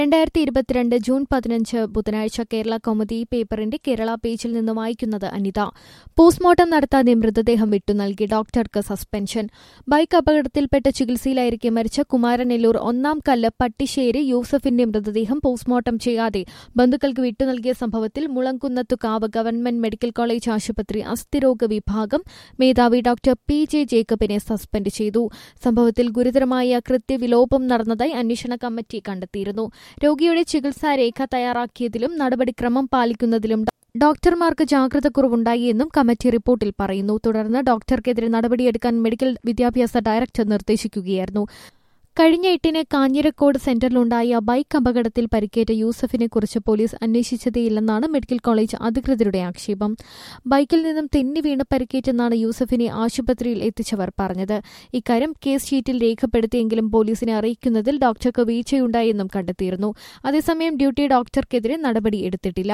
2022 June 15 ബുധനാഴ്ച കേരള കൗമുദി പേപ്പറിന്റെ കേരള പേജിൽ നിന്ന് വായിക്കുന്നത് അനിത. പോസ്റ്റ്മോർട്ടം നടത്താതെ മൃതദേഹം വിട്ടുനൽകി, ഡോക്ടർക്ക് സസ്പെൻഷൻ. ബൈക്ക് അപകടത്തിൽപ്പെട്ട് ചികിത്സയിലായിരിക്കെ മരിച്ച കുമാരനെല്ലൂർ ഒന്നാം കല്ല് പട്ടിശ്ശേരി യൂസഫിന്റെ മൃതദേഹം പോസ്റ്റ്മോർട്ടം ചെയ്യാതെ ബന്ധുക്കൾക്ക് വിട്ടുനൽകിയ സംഭവത്തിൽ മുളങ്കുന്നത്തുകാവ് ഗവൺമെന്റ് മെഡിക്കൽ കോളേജ് ആശുപത്രി അസ്ഥിരോഗ വിഭാഗം മേധാവി ഡോക്ടർ പി.ജെ. ജേക്കബിനെ സസ്പെൻഡ് ചെയ്തു. സംഭവത്തിൽ ഗുരുതരമായ കൃത്യവിലോപം നടന്നതായി അന്വേഷണ കമ്മിറ്റി കണ്ടെത്തിയിരുന്നു. രോഗിയുടെ ചികിത്സാരേഖ തയ്യാറാക്കിയതിലും നടപടിക്രമം പാലിക്കുന്നതിലും ഡോക്ടർമാർക്ക് ജാഗ്രത കുറവുണ്ടായി എന്നും കമ്മിറ്റി റിപ്പോർട്ടിൽ പറയുന്നു. തുടർന്ന് ഡോക്ടർക്കെതിരെ നടപടിയെടുക്കാൻ മെഡിക്കൽ വിദ്യാഭ്യാസ ഡയറക്ടർ നിർദ്ദേശിക്കുകയായിരുന്നു. കഴിഞ്ഞ 8-ന് കാഞ്ഞിരക്കോട് സെന്ററിലുണ്ടായ ബൈക്ക് അപകടത്തിൽ പരിക്കേറ്റ യൂസഫിനെക്കുറിച്ച് പോലീസ് അന്വേഷിച്ചതേയില്ലെന്നാണ് മെഡിക്കൽ കോളേജ് അധികൃതരുടെ ആക്ഷേപം. ബൈക്കിൽ നിന്നും തെന്നി വീണ് പരിക്കേറ്റെന്നാണ് യൂസഫിനെ ആശുപത്രിയിൽ എത്തിച്ചവർ പറഞ്ഞത്. ഇക്കാര്യം കേസ് ഷീറ്റിൽ രേഖപ്പെടുത്തിയെങ്കിലും പോലീസിനെ അറിയിക്കുന്നതിൽ ഡോക്ടർക്ക് വീഴ്ചയുണ്ടായെന്നും കണ്ടെത്തിയിരുന്നു. അതേസമയം ഡ്യൂട്ടി ഡോക്ടർക്കെതിരെ നടപടി എടുത്തിട്ടില്ല.